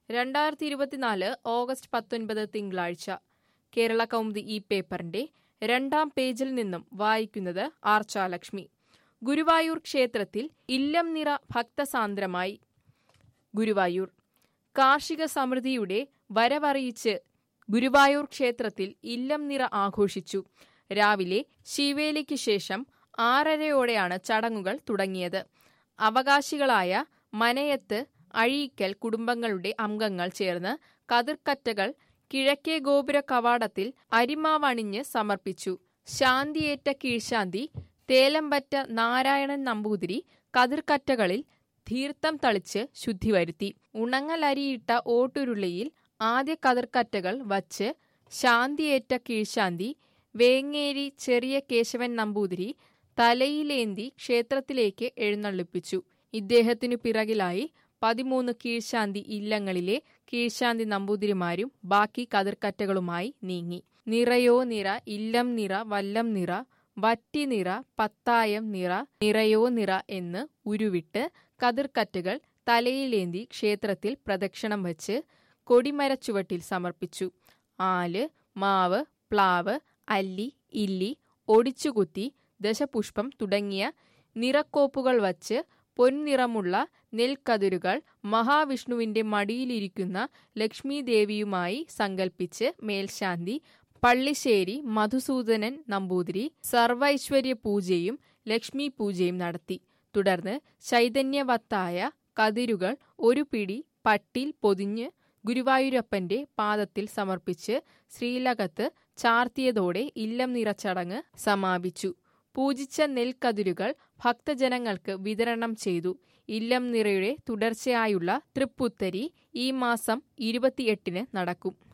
2024 August 19 തിങ്കളാഴ്ച. കേരള കൗമുദി ഈ പേപ്പറിന്റെ 2-ാം പേജിൽ നിന്നും വായിക്കുന്നത് ആർച്ചാലക്ഷ്മി. ഗുരുവായൂർ ക്ഷേത്രത്തിൽ ഇല്ലം നിറ ഭക്തസാന്ദ്രമായി. ഗുരുവായൂർ കാർഷിക സമൃദ്ധിയുടെ വരവറിയിച്ച് ഗുരുവായൂർ ക്ഷേത്രത്തിൽ ഇല്ലം നിറ ആഘോഷിച്ചു. രാവിലെ ശീവേലിക്ക് ശേഷം 6:30-യോടെയാണ് ചടങ്ങുകൾ തുടങ്ങിയത്. അവകാശികളായ മനയത്ത്, അഴീക്കൽ കുടുംബങ്ങളുടെ അംഗങ്ങൾ ചേർന്ന് കതിർക്കറ്റകൾ കിഴക്കേ ഗോപുര കവാടത്തിൽ അരിമാവണിഞ്ഞ് സമർപ്പിച്ചു. ശാന്തിയേറ്റ കീഴ്ശാന്തി തേലമ്പറ്റ നാരായണൻ നമ്പൂതിരി കതിർക്കറ്റകളിൽ തീർത്ഥം തളിച്ച് ശുദ്ധി വരുത്തി. ഉണങ്ങലരിയിട്ട ഓട്ടുരുളിയിൽ ആദ്യ കതിർക്കറ്റകൾ വച്ച് ശാന്തിയേറ്റ കീഴ്ശാന്തി വേങ്ങേരി ചെറിയ കേശവൻ നമ്പൂതിരി തലയിലേന്തി ക്ഷേത്രത്തിലേക്ക് എഴുന്നള്ളിപ്പിച്ചു. ഇദ്ദേഹത്തിനു പിറകിലായി 13 കീഴ്ശാന്തി ഇല്ലങ്ങളിലെ കീഴ്ശാന്തി നമ്പൂതിരിമാരും ബാക്കി കതിർക്കറ്റകളുമായി നീങ്ങി. നിറയോ നിറ, ഇല്ലം നിറ, വല്ലം നിറ, വറ്റി നിറ, പത്തായം നിറ, നിറയോ നിറ എന്ന് ഉരുവിട്ട് കതിർക്കറ്റകൾ തലയിലേന്തി ക്ഷേത്രത്തിൽ പ്രദക്ഷിണം വച്ച് കൊടിമരച്ചുവട്ടിൽ സമർപ്പിച്ചു. ആല്, മാവ്, പ്ലാവ്, അല്ലി, ഇല്ലി, ഒടിച്ചുകുത്തി, ദശപുഷ്പം തുടങ്ങിയ നിറക്കോപ്പുകൾ വച്ച് പൊൻനിറമുള്ള നെൽക്കതിരുകൾ മഹാവിഷ്ണുവിന്റെ മടിയിലിരിക്കുന്ന ലക്ഷ്മീദേവിയുമായി സങ്കൽപ്പിച്ച് മേൽശാന്തി പള്ളിശ്ശേരി മധുസൂദനൻ നമ്പൂതിരി സർവൈശ്വര്യ പൂജയും ലക്ഷ്മി പൂജയും നടത്തി. തുടർന്ന് ചൈതന്യവത്തായ കതിരുകൾ ഒരു പിടി പട്ടിൽ പൊതിഞ്ഞ് ഗുരുവായൂരപ്പന്റെ പാദത്തിൽ സമർപ്പിച്ച് ശ്രീലകത്ത് ചാർത്തിയതോടെ ഇല്ലം നിറ ചടങ്ങ് സമാപിച്ചു. പൂജിച്ച നെൽക്കതിരുകൾ ഭക്തജനങ്ങൾക്ക് വിതരണം ചെയ്തു. ഇല്ലം നിറയുടെ തുടർച്ചയായുള്ള തൃപ്പുത്തരി ഈ മാസം 28-ന് നടക്കും.